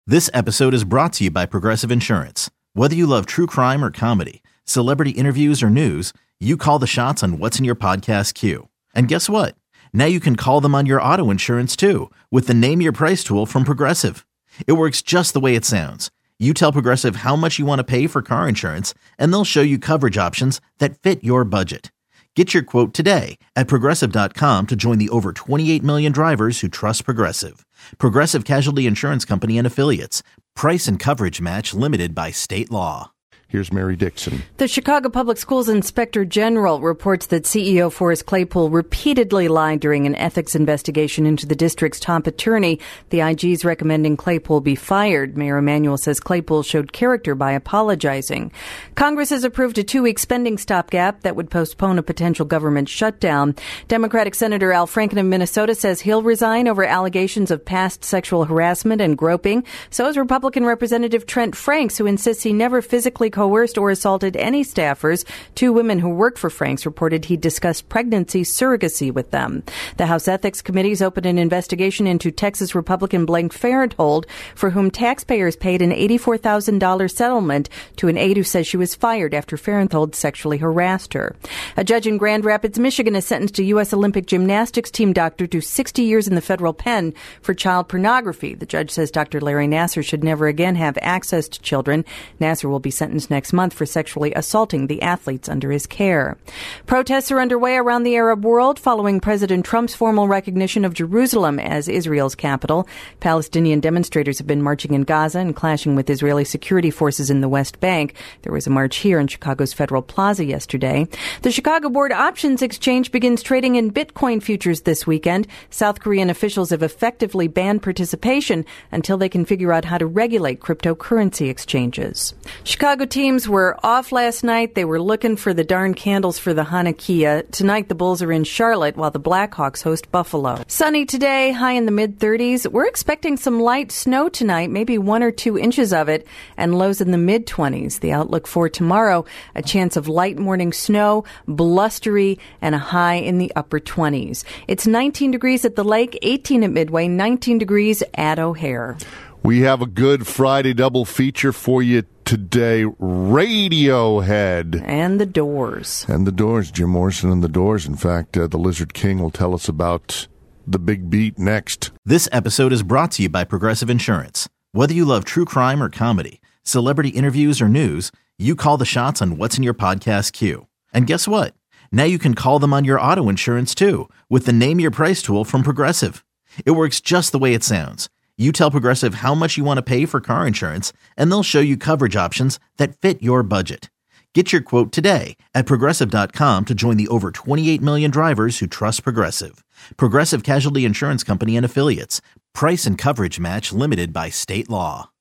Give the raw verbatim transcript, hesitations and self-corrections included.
This episode is brought to you by Progressive Insurance. Whether you love true crime or comedy, celebrity interviews or news, you call the shots on what's in your podcast queue. And guess what? Now you can call them on your auto insurance too with the Name Your Price tool from Progressive. It works just the way it sounds. You tell Progressive how much you want to pay for car insurance, and they'll show you coverage options that fit your budget. Get your quote today at Progressive dot com to join the over twenty-eight million drivers who trust Progressive. Progressive Casualty Insurance Company and Affiliates. Price and coverage match limited by state law. Here's Mary Dixon. The Chicago Public Schools Inspector General reports that C E O Forrest Claypool repeatedly lied during an ethics investigation into the district's top attorney. The I G's recommending Claypool be fired. Mayor Emanuel says Claypool showed character by apologizing. Congress has approved a two-week spending stopgap that would postpone a potential government shutdown. Democratic Senator Al Franken of Minnesota says he'll resign over allegations of past sexual harassment and groping. So is Republican Representative Trent Franks, who insists he never physically coerced or assaulted any staffers. Two women who worked for Franks reported he discussed pregnancy surrogacy with them. The House Ethics Committee's opened an investigation into Texas Republican Blank Farenthold, for whom taxpayers paid an eighty-four thousand dollars settlement to an aide who says she was fired after Farenthold sexually harassed her. A judge in Grand Rapids, Michigan, has sentenced a U S Olympic gymnastics team doctor to sixty years in the federal pen for child pornography. The judge says Doctor Larry Nasser should never again have access to children. Nasser will be sentenced next month for sexually assaulting the athletes under his care. Protests are underway around the Arab world following President Trump's formal recognition of Jerusalem as Israel's capital. Palestinian demonstrators have been marching in Gaza and clashing with Israeli security forces in the West Bank. There was a march here in Chicago's Federal Plaza yesterday. The Chicago Board Options Exchange begins trading in Bitcoin futures this weekend. South Korean officials have effectively banned participation until they can figure out how to regulate cryptocurrency exchanges. Chicago teams were off last night. They were looking for the darn candles for the Hanukkah. Tonight, the Bulls are in Charlotte while the Blackhawks host Buffalo. Sunny today, high in the mid-thirties. We're expecting some light snow tonight, maybe one or two inches of it, and lows in the mid-twenties. The outlook for tomorrow, a chance of light morning snow, blustery, and a high in the upper twenties. It's nineteen degrees at the lake, eighteen at Midway, nineteen degrees at O'Hare. We have a good Friday double feature for you today. Radiohead. And the Doors. And the Doors. Jim Morrison and the Doors. In fact, uh, the Lizard King will tell us about the big beat next. This episode is brought to you by Progressive Insurance. Whether you love true crime or comedy, celebrity interviews or news, you call the shots on what's in your podcast queue. And guess what? Now you can call them on your auto insurance too with the Name Your Price tool from Progressive. It works just the way it sounds. You tell Progressive how much you want to pay for car insurance, and they'll show you coverage options that fit your budget. Get your quote today at Progressive dot com to join the over twenty-eight million drivers who trust Progressive. Progressive Casualty Insurance Company and Affiliates. Price and coverage match limited by state law.